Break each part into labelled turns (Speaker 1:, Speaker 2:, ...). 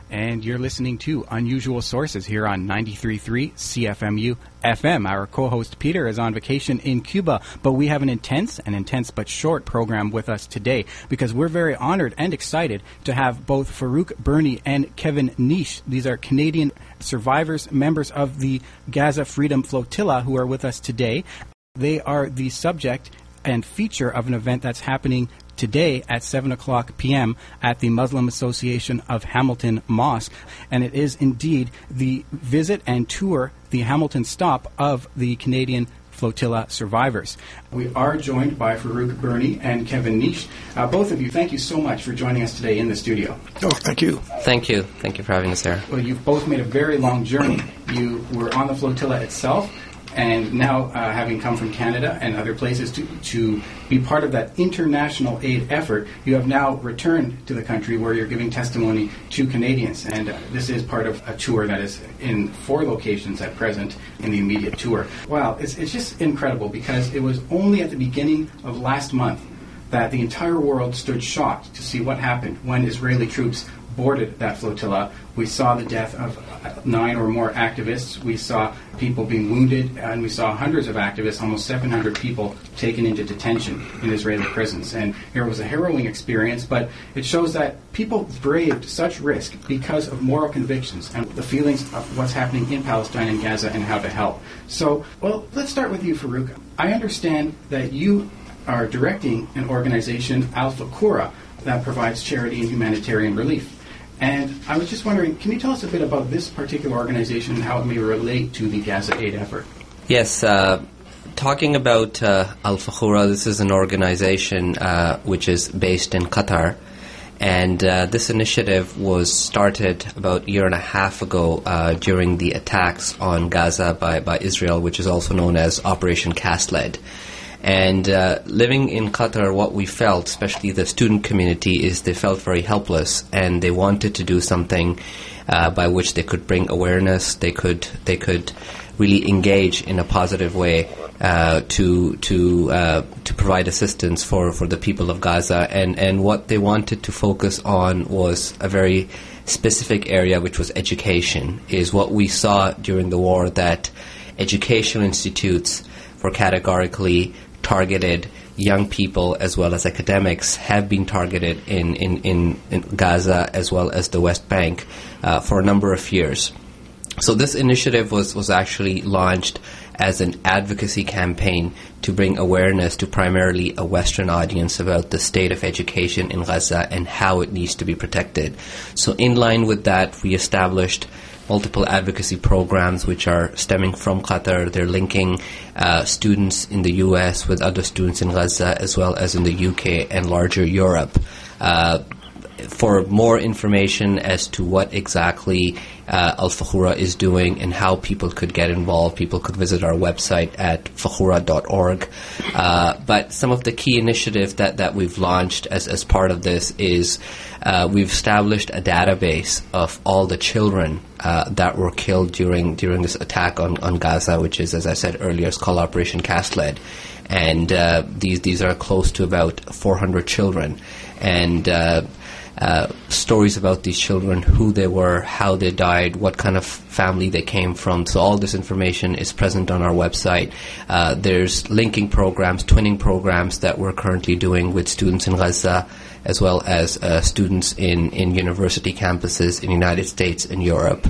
Speaker 1: And you're listening to Unusual Sources here on 93.3 CFMU FM. Our co-host Peter is on vacation in Cuba, but we have an intense but short program with us today because we're very honored and excited to have both Farouk Bernie and Kevin Nish. These are Canadian survivors, members of the Gaza Freedom Flotilla, who are with us today. They are the subject and feature of an event that's happening today at 7 o'clock p.m. at the Muslim Association of Hamilton Mosque. And it is indeed the visit and tour, the Hamilton stop of the Canadian Flotilla survivors. We are joined by Farouk Bernie and Kevin Nish. Both of you, thank you so much for joining us today in the studio.
Speaker 2: Oh, thank you.
Speaker 3: Thank you. Thank you for having us here.
Speaker 1: Well, you've both made a very long journey. You were on the flotilla itself, and now having come from Canada and other places to be part of that international aid effort, you have now returned to the country where you're giving testimony to Canadians. And this is part of a tour that is in 4 locations at present in the immediate tour. Wow, it's just incredible because it was only at the beginning of last month that the entire world stood shocked to see what happened when Israeli troops boarded that flotilla. We saw the death of 9 or more activists. We saw people being wounded, and we saw hundreds of activists, almost 700 people taken into detention in Israeli prisons. And it was a harrowing experience, but it shows that people braved such risk because of moral convictions and the feelings of what's happening in Palestine and Gaza and how to help. So, well, let's start with you, Farouk. I understand that you are directing an organization, Al-Fakura, that provides charity and humanitarian relief. And I was just wondering, can you tell us a bit about this particular organization and how it may relate to the Gaza aid effort?
Speaker 3: Yes, talking about Al-Fakura, this is an organization which is based in Qatar. And this initiative was started about a year and a half ago during the attacks on Gaza by Israel, which is also known as Operation Cast Lead. And living in Qatar, what we felt, especially the student community, is they felt very helpless, and they wanted to do something by which they could bring awareness. They could really engage in a positive way to provide assistance for the people of Gaza. And what they wanted to focus on was a very specific area, which was education. Is what we saw during the war, that educational institutes were categorically targeted. Young people as well as academics have been targeted in Gaza as well as the West Bank for a number of years. So this initiative was actually launched as an advocacy campaign to bring awareness to primarily a Western audience about the state of education in Gaza and how it needs to be protected. So in line with that, we established multiple advocacy programs which are stemming from Qatar. They're linking students in the U.S. with other students in Gaza as well as in the U.K. and larger Europe. For more information as to what exactly Al-Fakura is doing and how people could get involved, people could visit our website at fakhura.org. But some of the key initiatives that we've launched as part of this is we've established a database of all the children that were killed during this attack on Gaza, which is, as I said earlier, it's called Operation Cast Lead. And these are close to about 400 children. And stories about these children, who they were, how they died, what kind of family they came from. So all this information is present on our website. There's linking programs, twinning programs that we're currently doing with students in Gaza as well as students in university campuses in the United States and Europe.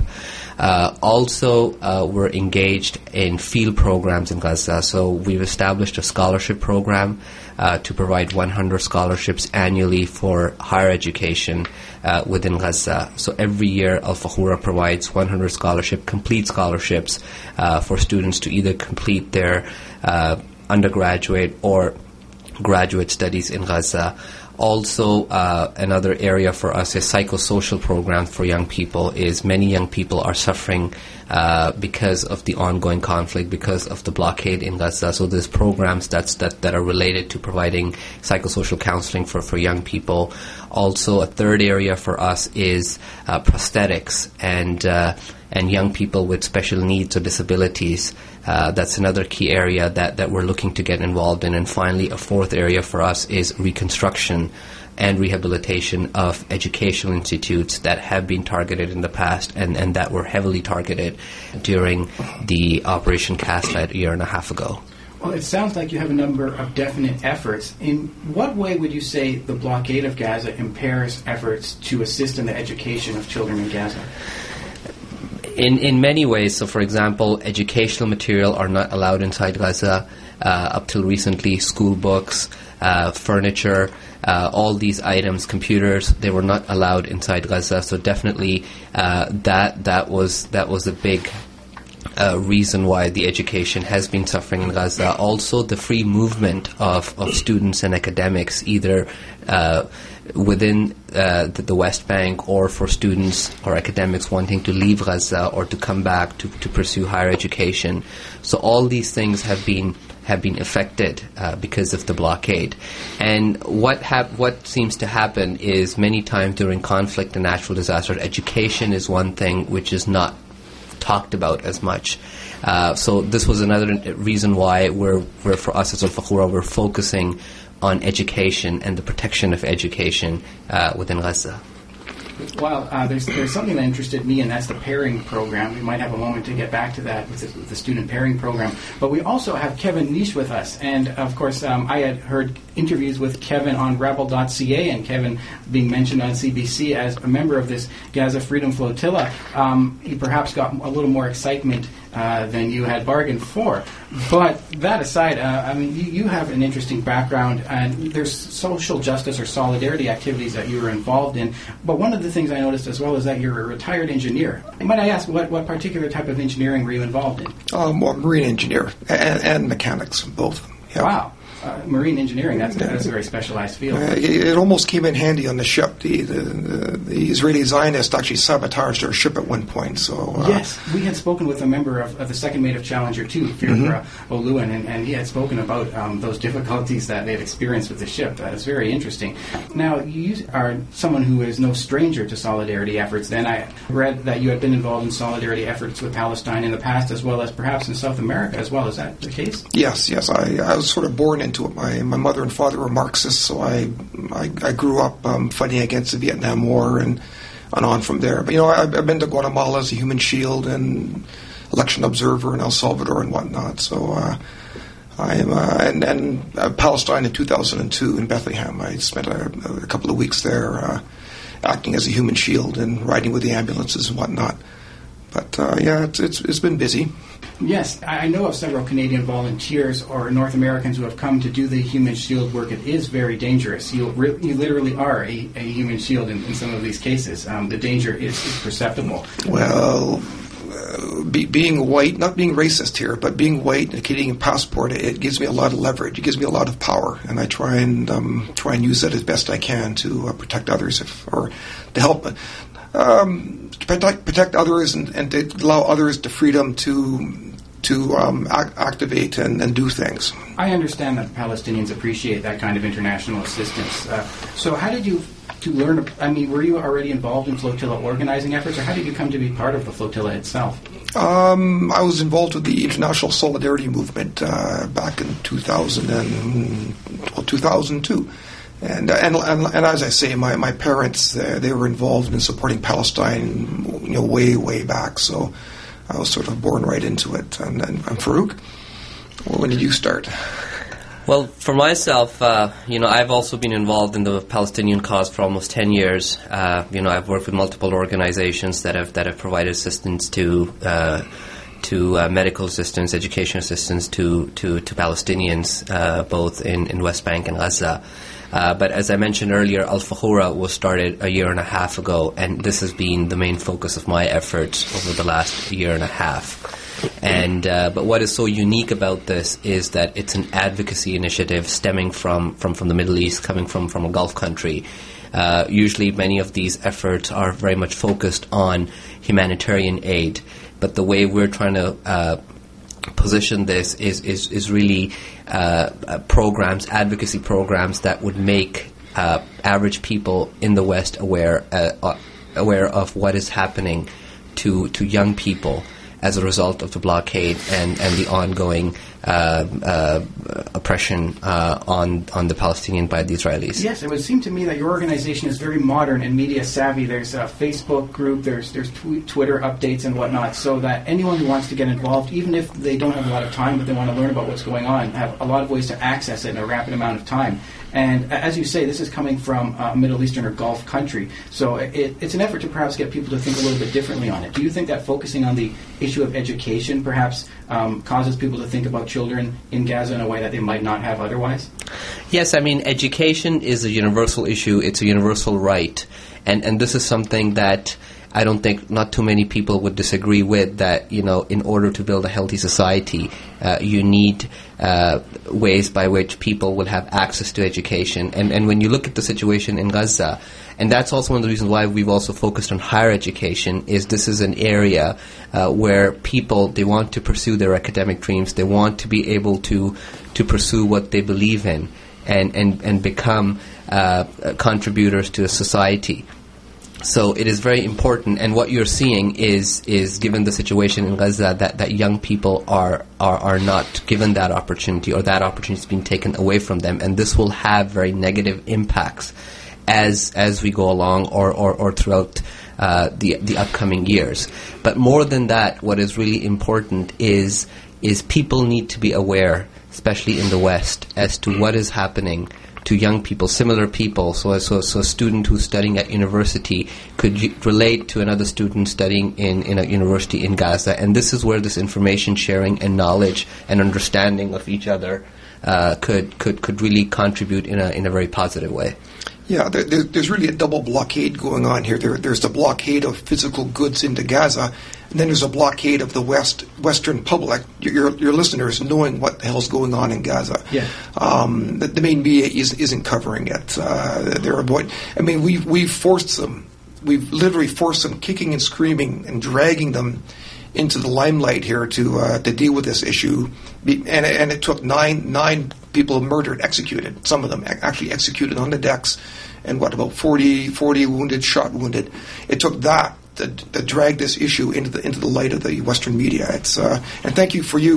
Speaker 3: Also, we're engaged in field programs in Gaza. So we've established a scholarship program to provide 100 scholarships annually for higher education within Gaza. So every year, Al-Fakura provides 100 complete scholarships for students to either complete their undergraduate or graduate studies in Gaza. Also, another area for us is psychosocial programs for young people. Is many young people are suffering because of the ongoing conflict, because of the blockade in Gaza. So there's programs that are related to providing psychosocial counseling for young people. Also, a third area for us is prosthetics and young people with special needs or disabilities. That's another key area that we're looking to get involved in. And finally, a fourth area for us is reconstruction and rehabilitation of educational institutes that have been targeted in the past and that were heavily targeted during the Operation Cast Lead a year and a half ago.
Speaker 1: Well, it sounds like you have a number of definite efforts. In what way would you say the blockade of Gaza impairs efforts to assist in the education of children in Gaza?
Speaker 3: In many ways. So, for example, educational material are not allowed inside Gaza. Up till recently, school books, furniture, all these items, computers, they were not allowed inside Gaza. So definitely that was a big reason why the education has been suffering in Gaza. Also, the free movement of students and academics, either within the West Bank or for students or academics wanting to leave Gaza or to come back to pursue higher education. So all these things have been affected because of the blockade. And what seems to happen is many times during conflict and natural disaster, education is one thing which is not talked about as much. So this was another reason why we're for us as Al-Fakhura, we're focusing on education and the protection of education within Gaza.
Speaker 1: Well, there's something that interested me, and that's the pairing program. We might have a moment to get back to that with the student pairing program. But we also have Kevin Nish with us. And, of course, I had heard interviews with Kevin on Rebel.ca, and Kevin being mentioned on CBC as a member of this Gaza Freedom Flotilla. He perhaps got a little more excitement than you had bargained for. But that aside, you have an interesting background, and there's social justice or solidarity activities that you were involved in. But one of the things I noticed as well is that you're a retired engineer. Might I ask, what particular type of engineering were you involved in?
Speaker 2: Marine engineer and mechanics, both. Yeah.
Speaker 1: Wow. Marine engineering, that's a very specialized field.
Speaker 2: It almost came in handy on the ship. The Israeli Zionists actually sabotaged our ship at one point. So
Speaker 1: yes, we had spoken with a member of the second mate of Challenger 2, Firka Oluwan, and he had spoken about those difficulties that they had experienced with the ship. That is very interesting. Now, you are someone who is no stranger to solidarity efforts. Then I read that you had been involved in solidarity efforts with Palestine in the past, as well as perhaps in South America as well. Is that the case?
Speaker 2: Yes. I was sort of born into it. My mother and father were Marxists, so I grew up fighting against the Vietnam War and on from there. But I've been to Guatemala as a human shield and election observer in El Salvador and whatnot. So I am and Palestine in 2002 in Bethlehem. I spent a couple of weeks there acting as a human shield and riding with the ambulances and whatnot. But it's been busy.
Speaker 1: Yes, I know of several Canadian volunteers or North Americans who have come to do the human shield work. It is very dangerous. You literally are a human shield in some of these cases. The danger is perceptible.
Speaker 2: Well, being white, not being racist here, but being white and a Canadian passport, it gives me a lot of leverage. It gives me a lot of power, and I try and use that as best I can to protect others or to help. To protect others and to allow others the freedom to activate and do things.
Speaker 1: I understand that Palestinians appreciate that kind of international assistance. So how did you learn? Were you already involved in flotilla organizing efforts, or how did you come to be part of the flotilla itself?
Speaker 2: I was involved with the International Solidarity Movement back in 2002. And as I say, my parents they were involved in supporting Palestine, way back. So I was sort of born right into it. And Farouk, when did you start?
Speaker 3: Well, for myself, I've also been involved in the Palestinian cause for almost 10 years. I've worked with multiple organizations that have provided assistance to medical assistance, education assistance to Palestinians, both in West Bank and Gaza. But as I mentioned earlier, Al-Fakhura was started a year and a half ago, and this has been the main focus of my efforts over the last year and a half. And but what is so unique about this is that it's an advocacy initiative stemming from the Middle East, coming from a Gulf country. Usually many of these efforts are very much focused on humanitarian aid, but the way we're trying to position this is really programs, advocacy programs that would make average people in the West aware of what is happening to young people as a result of the blockade and the ongoing oppression on the Palestinian by the Israelis.
Speaker 1: Yes, it would seem to me that your organization is very modern and media savvy. There's a Facebook group, there's Twitter updates and whatnot, so that anyone who wants to get involved, even if they don't have a lot of time but they want to learn about what's going on, have a lot of ways to access it in a rapid amount of time. And as you say, this is coming from a Middle Eastern or Gulf country, so it's an effort to perhaps get people to think a little bit differently on it. Do you think that focusing on the issue of education perhaps causes people to think about children in Gaza in a way that they might not have otherwise?
Speaker 3: Yes, I mean, education is a universal issue. It's a universal right. And this is something that I don't think not too many people would disagree with, that, you know, in order to build a healthy society, you need ways by which people will have access to education. And when you look at the situation in Gaza, and that's also one of the reasons why we've also focused on higher education, is this is an area where people, they want to pursue their academic dreams. They want to be able to pursue what they believe in and become contributors to a society. So it is very important, and what you're seeing is given the situation in Gaza, that young people are not given that opportunity, or that opportunity is being taken away from them, and this will have very negative impacts as we go along or throughout the upcoming years. But more than that, what is really important is people need to be aware, especially in the West, as to what is happening to young people, similar people. So a student who's studying at university could relate to another student studying in a university in Gaza. And this is where this information sharing and knowledge and understanding of each other could really contribute in a very positive way.
Speaker 2: Yeah, there's really a double blockade going on here. There's the blockade of physical goods into Gaza, and then there's a blockade of the Western public, your listeners, knowing what the hell's going on in Gaza.
Speaker 1: Yeah.
Speaker 2: The main media isn't covering it. We've forced them. We've literally forced them, kicking and screaming and dragging them into the limelight here to deal with this issue. And it took nine people murdered, executed, some of them actually executed on the decks, and about 40 wounded, shot wounded. It took that to drag this issue into the light of the Western media. It's and thank you for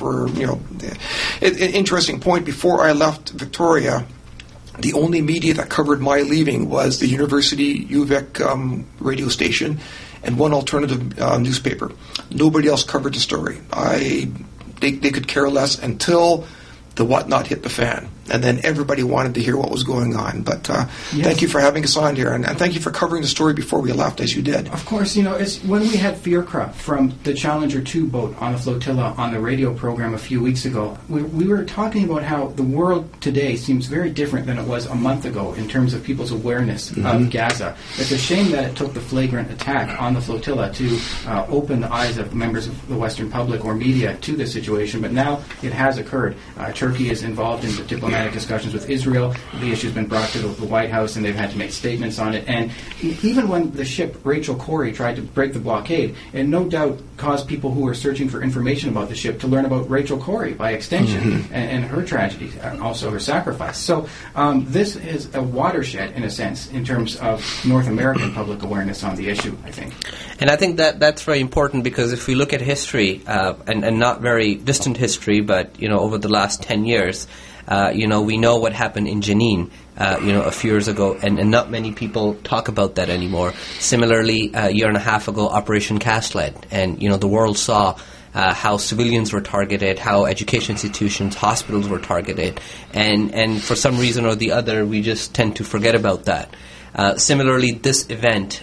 Speaker 2: an interesting point. Before I left Victoria, the only media that covered my leaving was the University UVic radio station and one alternative newspaper. Nobody else covered the story. They could care less until the whatnot hit the fan, and then everybody wanted to hear what was going on. But
Speaker 1: yes.
Speaker 2: Thank you for having us on here, and thank you for covering the story before we left, as you did.
Speaker 1: Of course, it's when we had Fiercraft from the Challenger 2 boat on the flotilla on the radio program a few weeks ago, we were talking about how the world today seems very different than it was a month ago in terms of people's awareness of Gaza. It's a shame that it took the flagrant attack on the flotilla to open the eyes of members of the Western public or media to this situation, but now it has occurred. Turkey is involved in the diplomatic discussions with Israel. The issue's been brought to the White House, and they've had to make statements on it. And even when the ship Rachel Corrie tried to break the blockade, it no doubt caused people who were searching for information about the ship to learn about Rachel Corrie by extension and her tragedy, and also her sacrifice. So this is a watershed, in a sense, in terms of North American public awareness on the issue, I think.
Speaker 3: And I think that's very important, because if we look at history, and not very distant history, but over the last 10 years, we know what happened in Jenin, a few years ago, and not many people talk about that anymore. Similarly, a year and a half ago, Operation Cast Lead, and the world saw how civilians were targeted, how education institutions, hospitals were targeted, and for some reason or the other, we just tend to forget about that. Similarly, this event,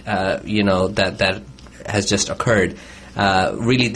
Speaker 3: that has just occurred. Really,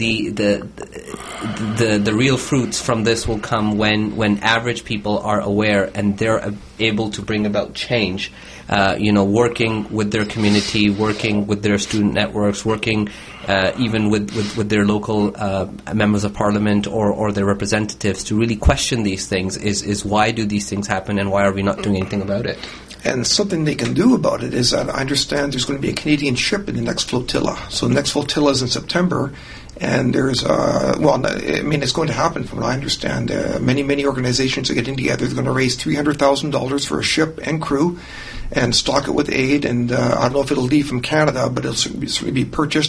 Speaker 3: the real fruits from this will come when average people are aware and they're able to bring about change. Working with their community, working with their student networks, working even with their local members of parliament or their representatives to really question these things. Is why do these things happen, and why are we not doing anything about it?
Speaker 2: And something they can do about it is that I understand there's going to be a Canadian ship in the next flotilla. So the next flotilla is in September, and there's it's going to happen from what I understand. Many organizations are getting together. They're going to raise $300,000 for a ship and crew and stock it with aid. And I don't know if it'll leave from Canada, but it'll certainly be purchased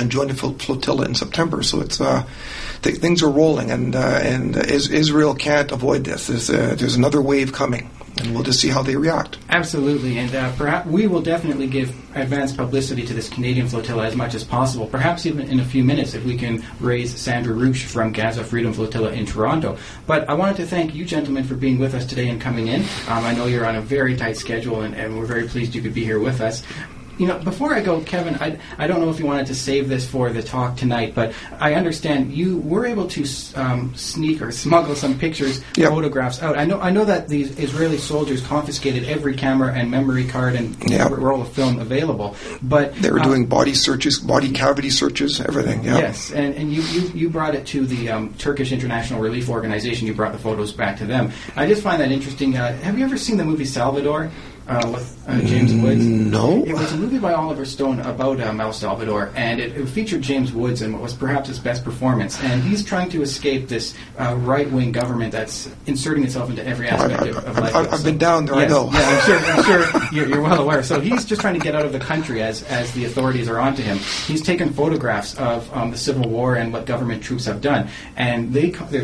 Speaker 2: and join the flotilla in September. So it's things are rolling, and Israel can't avoid this. There's another wave coming, and we'll just see how they react.
Speaker 1: Absolutely, and perhaps we will definitely give advanced publicity to this Canadian flotilla as much as possible. Perhaps even in a few minutes, if we can raise Sandra Ruch from Gaza Freedom Flotilla in Toronto. But I wanted to thank you, gentlemen, for being with us today and coming in. I know you're on a very tight schedule, and we're very pleased you could be here with us. You know, before I go, Kevin, I don't know if you wanted to save this for the talk tonight, but I understand you were able to sneak or smuggle some pictures, photographs out. I know that these Israeli soldiers confiscated every camera and memory card and roll of film available, but
Speaker 2: they were doing body searches, body cavity searches, everything. Yeah.
Speaker 1: Yes, and you brought it to the Turkish International Relief Organization. You brought the photos back to them. I just find that interesting. Have you ever seen the movie Salvador? With James Woods?
Speaker 2: No.
Speaker 1: It was a movie by Oliver Stone about El Salvador, and it featured James Woods in what was perhaps his best performance. And he's trying to escape this right-wing government that's inserting itself into every aspect of life.
Speaker 2: I've been down there,
Speaker 1: yes,
Speaker 2: I know.
Speaker 1: Yeah, I'm sure you're well aware. So he's just trying to get out of the country as the authorities are onto him. He's taken photographs of the Civil War and what government troops have done. And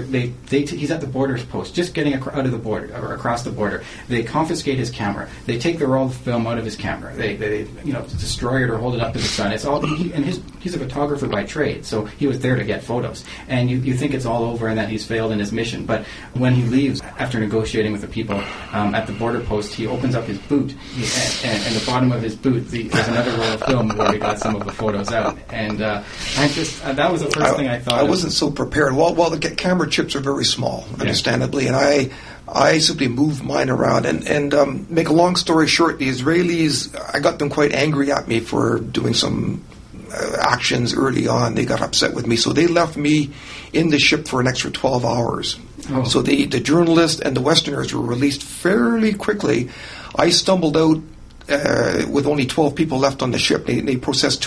Speaker 1: he's at the border post, just getting out of the border, or across the border. They confiscate his camera. They take the roll of film out of his camera. They destroy it or hold it up to the sun. It's all he's a photographer by trade, so he was there to get photos. And you think it's all over and that he's failed in his mission. But when he leaves after negotiating with the people at the border post, he opens up his boot, and the bottom of his boot there's another roll of film where he got some of the photos out. And that was the first thing I thought.
Speaker 2: I wasn't so prepared. Well, the camera chips are very small, understandably, and I simply moved mine around. And make a long story short, the Israelis, I got them quite angry at me for doing some actions early on. They got upset with me. So they left me in the ship for an extra 12 hours. Oh. So the journalists and the Westerners were released fairly quickly. I stumbled out with only 12 people left on the ship. They processed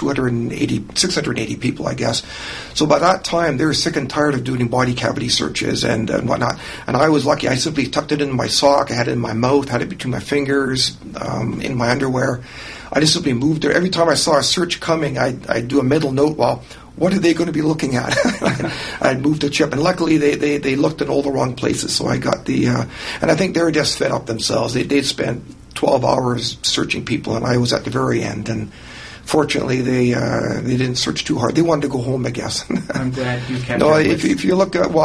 Speaker 2: 680 people, I guess. So by that time, they were sick and tired of doing body cavity searches and whatnot. And I was lucky. I simply tucked it in my sock. I had it in my mouth, had it between my fingers, in my underwear. I just simply moved there. Every time I saw a search coming, I'd do a mental note, well, what are they going to be looking at? I'd moved the chip. And luckily, they looked at all the wrong places. So I got and I think they were just fed up themselves. They'd spent 12 hours searching people, and I was at the very end. And fortunately, they didn't search too hard. They wanted to go home, I guess.
Speaker 1: I'm glad you kept.
Speaker 2: No, if you look at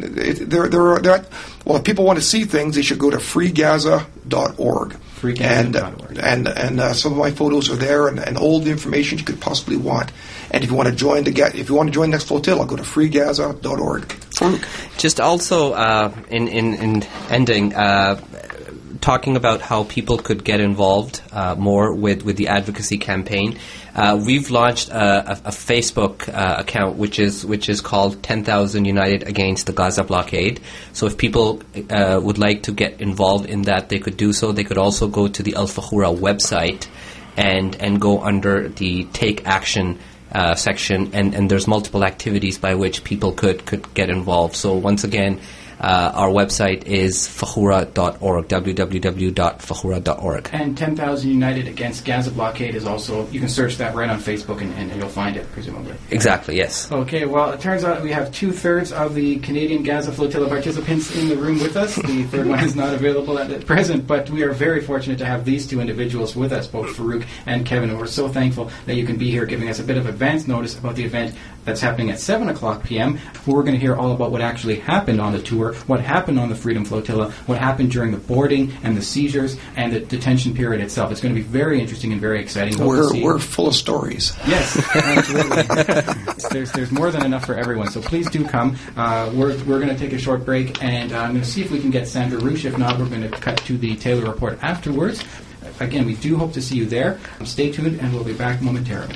Speaker 2: if people want to see things, they should go to freegaza.org.
Speaker 1: Freegaza.org.
Speaker 2: And some of my photos are there, and all the information you could possibly want. And if you want to join the next flotilla, go to freegaza.org.
Speaker 3: Farouk. Just also in ending. Talking about how people could get involved more with the advocacy campaign, we've launched a Facebook account which is called 10,000 United Against the Gaza Blockade. So if people would like to get involved in that, they could do so. They could also go to the Al Fakhura website and go under the Take Action section, and there's multiple activities by which people could get involved. So once again, our website is fakhura.org, www.fakhura.org.
Speaker 1: And 10,000 United Against Gaza Blockade is also, you can search that right on Facebook and you'll find it, presumably.
Speaker 3: Exactly, yes.
Speaker 1: Okay, well, it turns out we have 2/3 of the Canadian Gaza Flotilla participants in the room with us. The third one is not available at present, but we are very fortunate to have these two individuals with us, both Farouk and Kevin, and we're so thankful that you can be here giving us a bit of advance notice about the event that's happening at 7 o'clock p.m. We're going to hear all about what actually happened on the tour, what happened on the Freedom Flotilla, what happened during the boarding and the seizures and the detention period itself. It's going to be very interesting and very exciting.
Speaker 2: We're full of stories.
Speaker 1: Yes, absolutely. There's more than enough for everyone, so please do come. We're going to take a short break, and I'm going to see if we can get Sandra Ruch. If not, we're going to cut to the Taylor Report afterwards. Again, we do hope to see you there. Stay tuned, and we'll be back momentarily.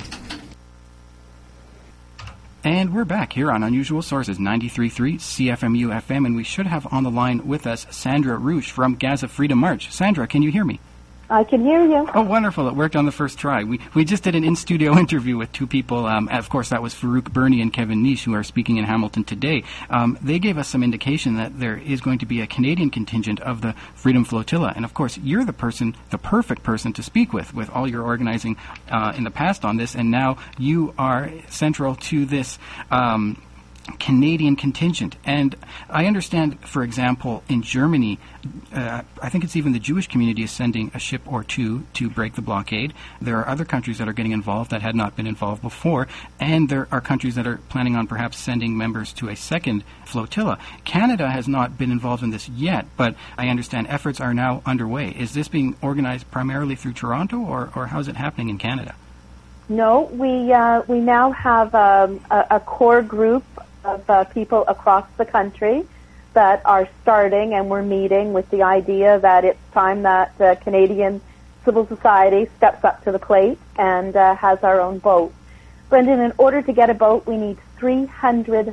Speaker 1: And we're back here on Unusual Sources 93.3 CFMU FM, and we should have on the line with us Sandra Ruch from Gaza Freedom March. Sandra, can you hear me?
Speaker 4: I can hear you.
Speaker 1: Oh, wonderful. It worked on the first try. We just did an in-studio interview with two people. Of course, that was Farouk Bernie and Kevin Nish, who are speaking in Hamilton today. They gave us some indication that there is going to be a Canadian contingent of the Freedom Flotilla. And, of course, you're the perfect person to speak with all your organizing in the past on this. And now you are central to this Canadian contingent. And I understand, for example, in Germany, I think it's even the Jewish community is sending a ship or two to break the blockade. There are other countries that are getting involved that had not been involved before, and there are countries that are planning on perhaps sending members to a second flotilla. Canada has not been involved in this yet, but I understand efforts are now underway. Is this being organized primarily through Toronto, or how is it happening in Canada?
Speaker 4: No, we now have a core group of people across the country that are starting, and we're meeting with the idea that it's time that Canadian civil society steps up to the plate and has our own boat. Brendan, in order to get a boat, we need $300,000.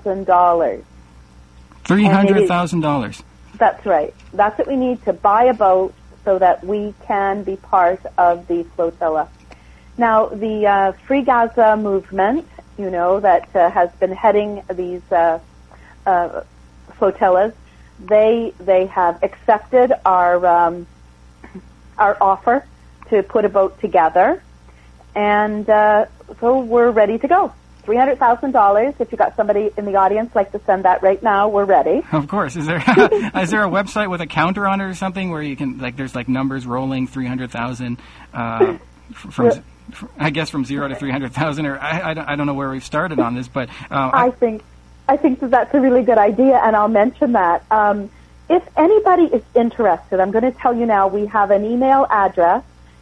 Speaker 1: $300,000.
Speaker 4: That's right. That's what we need to buy a boat so that we can be part of the flotilla. Now, the Free Gaza movement, that has been heading these flotillas, they have accepted our offer to put a boat together, and so we're ready to go. $300,000. If you've got somebody in the audience like to send that right now, we're ready.
Speaker 1: Of course. Is there a website with a counter on it or something where you can there's numbers rolling 300,000 from I guess from 0 to 300,000, or I don't know where we've started on this, but
Speaker 4: I think that's a really good idea, and I'll mention that. If anybody is interested, I'm going to tell you now, we have an email address,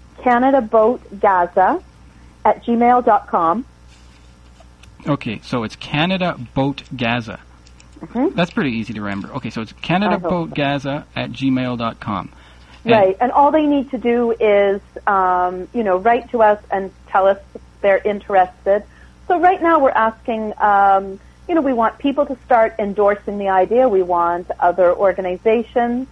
Speaker 4: CanadaBoatGaza@gmail.com.
Speaker 1: Okay, so it's CanadaBoatGaza. Mm-hmm. That's pretty easy to remember. Okay, so it's CanadaBoatGaza@gmail.com.
Speaker 4: Right, and all they need to do is, write to us and tell us if they're interested. So right now we're asking, we want people to start endorsing the idea. We want other organizations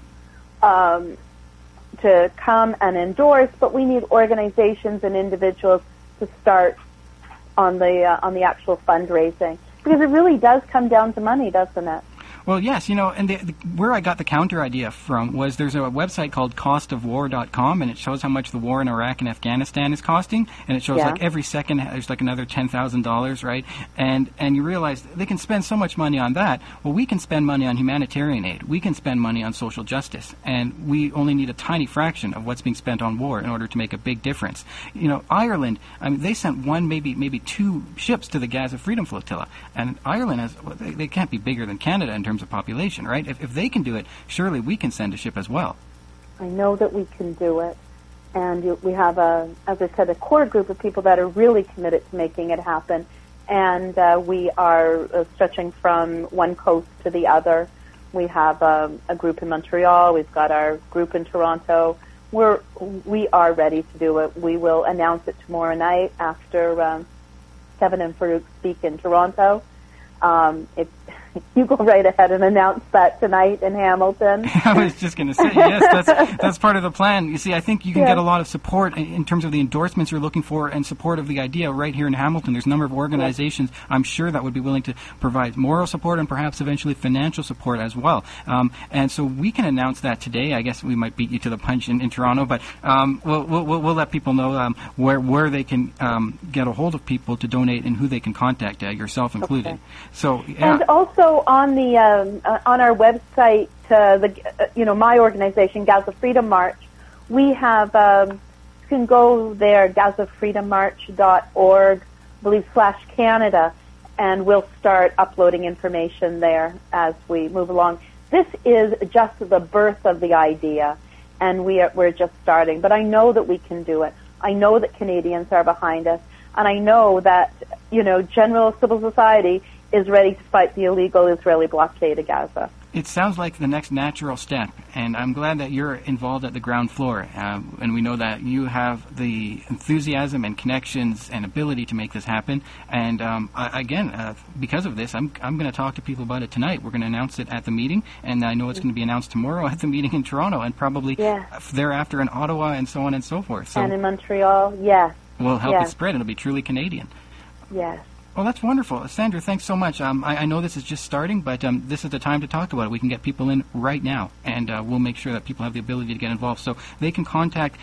Speaker 4: to come and endorse, but we need organizations and individuals to start on the actual fundraising, because it really does come down to money, doesn't it?
Speaker 1: Well, yes, and where I got the counter idea from was there's a website called costofwar.com, and it shows how much the war in Iraq and Afghanistan is costing, and it shows every second there's another $10,000, right? And you realize they can spend so much money on that. Well, we can spend money on humanitarian aid. We can spend money on social justice, and we only need a tiny fraction of what's being spent on war in order to make a big difference. Ireland, they sent one, maybe two ships to the Gaza Freedom Flotilla, and Ireland they can't be bigger than Canada in terms of population, right? If they can do it, surely we can send a ship as well.
Speaker 4: I know that we can do it, and we have as I said, a core group of people that are really committed to making it happen, and we are stretching from one coast to the other. We have a group in Montreal. We've got our group in Toronto. We are ready to do it. We will announce it tomorrow night after Kevin and Farouk speak in Toronto. If you go right ahead and announce that tonight in Hamilton.
Speaker 1: I was just going to say, yes, that's part of the plan. You see, I think you can get a lot of support in terms of the endorsements you're looking for and support of the idea right here in Hamilton. There's a number of organizations, I'm sure, that would be willing to provide moral support and perhaps eventually financial support as well. And so we can announce that today. I guess we might beat you to the punch in Toronto, but we'll let people know where they can get a hold of people to donate and who they can contact, yourself included.
Speaker 4: Okay.
Speaker 1: So,
Speaker 4: and also on the on our website, my organization, Gaza Freedom March, we have you can go there, GazaFreedomMarch.org, /Canada, and we'll start uploading information there as we move along. This is just the birth of the idea, and we're just starting. But I know that we can do it. I know that Canadians are behind us, and I know that general civil society is ready to fight the illegal Israeli blockade of Gaza.
Speaker 1: It sounds like the next natural step, and I'm glad that you're involved at the ground floor, and we know that you have the enthusiasm and connections and ability to make this happen. And because of this, I'm going to talk to people about it tonight. We're going to announce it at the meeting, and I know it's going to be announced tomorrow at the meeting in Toronto, and probably thereafter in Ottawa, and so on and so forth. So
Speaker 4: and in Montreal, yes.
Speaker 1: We'll help it spread. It'll be truly Canadian.
Speaker 4: Yes.
Speaker 1: Oh, that's wonderful. Sandra, thanks so much. I know this is just starting, but this is the time to talk about it. We can get people in right now, and we'll make sure that people have the ability to get involved. So they can contact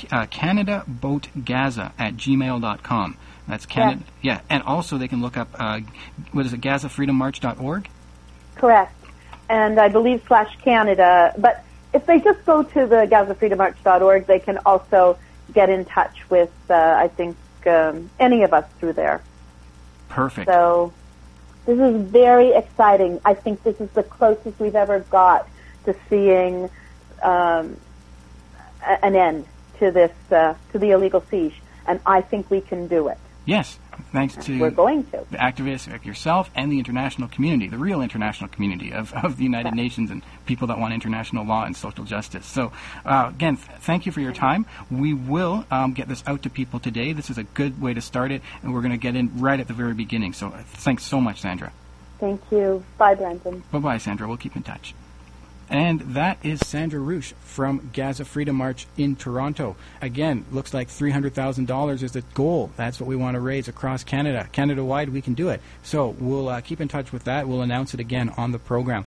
Speaker 1: CanadaBoatGaza@gmail.com. That's Canada. Yeah, and also they can look up, GazaFreedomMarch.org?
Speaker 4: Correct. And I believe /Canada. But if they just go to the GazaFreedomMarch.org, they can also get in touch with, I think, any of us through there.
Speaker 1: Perfect.
Speaker 4: So this is very exciting. I think this is the closest we've ever got to seeing an end to this, to the illegal siege, and I think we can do it.
Speaker 1: Yes, thanks to
Speaker 4: we're going to.
Speaker 1: the activists like yourself and the international community, the real international community of the United Nations and people that want international law and social justice. So, again, thank you for your time. We will get this out to people today. This is a good way to start it, and we're going to get in right at the very beginning. So thanks so much, Sandra.
Speaker 4: Thank you. Bye, Brendan.
Speaker 1: Bye-bye, Sandra. We'll keep in touch. And that is Sandra Rouche from Gaza Freedom March in Toronto. Again, looks like $300,000 is the goal. That's what we want to raise across Canada. Canada-wide, we can do it. So we'll keep in touch with that. We'll announce it again on the program.